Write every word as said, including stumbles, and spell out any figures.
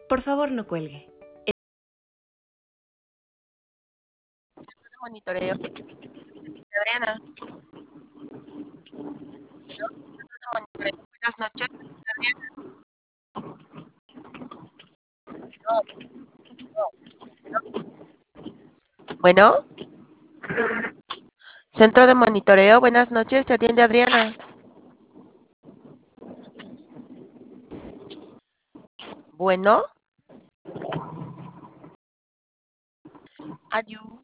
Por favor, no cuelgue. Monitoreo. Adriana. Monitoreo. Buenas noches. Bueno, centro de monitoreo, buenas noches, te atiende Adriana. Bueno, adiós.